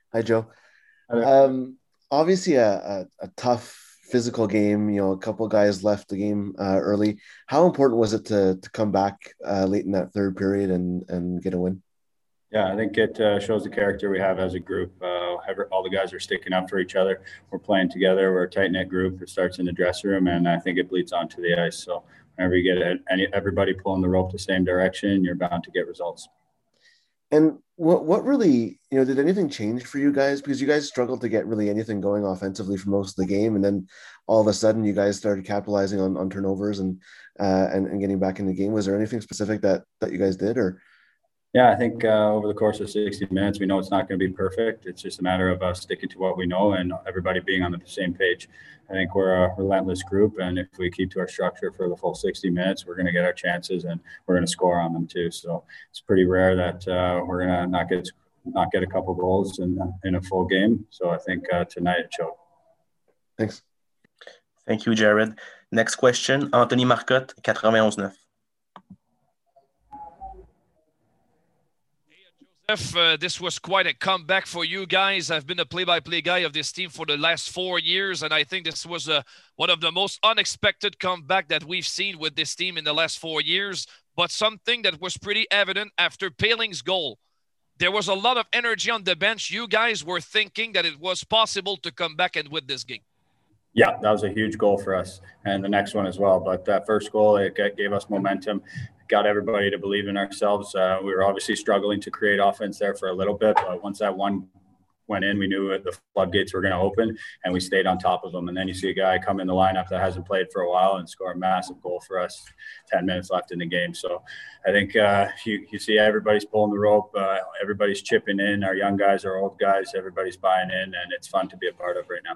Hi, Joe. Hi there. Obviously, a tough physical game. A couple guys left the game early. How important was it to come back late in that third period and get a win? Yeah, I think it shows the character we have as a group. All the guys are sticking up for each other. We're playing together. We're a tight knit group. It starts in the dressing room, and I think it bleeds onto the ice. So whenever you get everybody pulling the rope the same direction, you're bound to get results. And what really, did anything change for you guys? Because you guys struggled to get really anything going offensively for most of the game, and then all of a sudden you guys started capitalizing on turnovers and getting back in the game. Was there anything specific that you guys did, or? Yeah, I think over the course of 60 minutes, we know it's not going to be perfect. It's just a matter of us sticking to what we know and everybody being on the same page. I think we're a relentless group, and if we keep to our structure for the full 60 minutes, we're going to get our chances and we're going to score on them too. So it's pretty rare that we're going to not get a couple goals in a full game. So I think tonight it showed. Thanks. Thank you, Jared. Next question, Anthony Marcotte, 91.9. This was quite a comeback for you guys. I've been a play-by-play guy of this team for the last 4 years, and I think this was one of the most unexpected comeback that we've seen with this team in the last 4 years, but something that was pretty evident after Paling's goal. There was a lot of energy on the bench. You guys were thinking that it was possible to come back and win this game. Yeah, that was a huge goal for us, and the next one as well. But that first goal, it gave us momentum, got everybody to believe in ourselves. We were obviously struggling to create offense there for a little bit, but once that one went in, we knew the floodgates were going to open, and we stayed on top of them. And then you see a guy come in the lineup that hasn't played for a while and score a massive goal for us. 10 minutes left in the game. So I think you see everybody's pulling the rope, everybody's chipping in. Our young guys, our old guys, everybody's buying in, and it's fun to be a part of right now.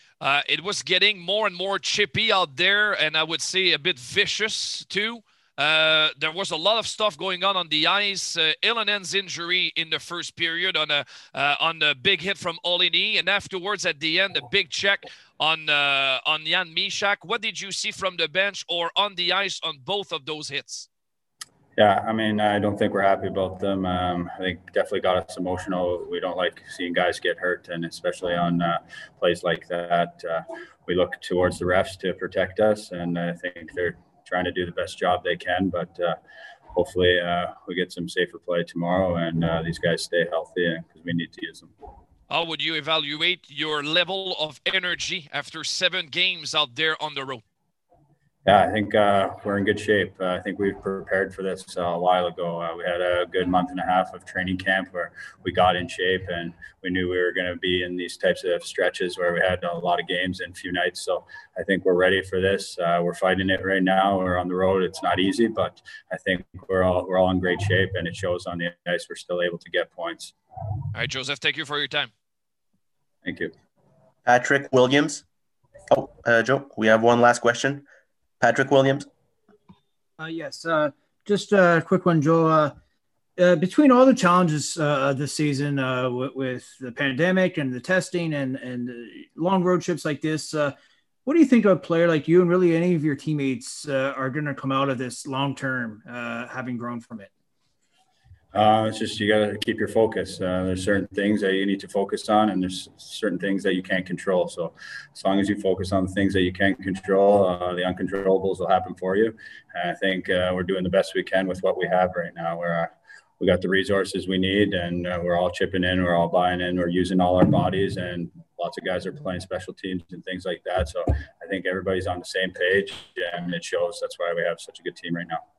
It was getting more and more chippy out there, and I would say a bit vicious too. There was a lot of stuff going on the ice. Ilonen's injury in the first period on a big hit from Olini, and afterwards at the end, a big check on Jan Mysak. What did you see from the bench or on the ice on both of those hits? Yeah, I mean, I don't think we're happy about them. I think definitely got us emotional. We don't like seeing guys get hurt, and especially on plays like that. We look towards the refs to protect us, and I think they're trying to do the best job they can. But hopefully we get some safer play tomorrow, and these guys stay healthy because we need to use them. How would you evaluate your level of energy after 7 games out there on the road? Yeah, I think we're in good shape. I think we've prepared for this a while ago. We had a good month and a half of training camp where we got in shape, and we knew we were going to be in these types of stretches where we had a lot of games in a few nights. So I think we're ready for this. We're fighting it right now. We're on the road. It's not easy, but I think we're all in great shape, and it shows on the ice. We're still able to get points. All right, Joseph, thank you for your time. Thank you. Patrick Williams. Joe, we have one last question. Patrick Williams. Yes. Just a quick one, Joe. Between all the challenges this season with the pandemic and the testing and long road trips like this, what do you think of a player like you and really any of your teammates are going to come out of this long term, having grown from it? It's just you got to keep your focus. There's certain things that you need to focus on, and there's certain things that you can't control. So as long as you focus on the things that you can't control, the uncontrollables will happen for you. And I think we're doing the best we can with what we have right now. We got the resources we need, and we're all chipping in, we're all buying in, we're using all our bodies, and lots of guys are playing special teams and things like that. So I think everybody's on the same page, and it shows. That's why we have such a good team right now.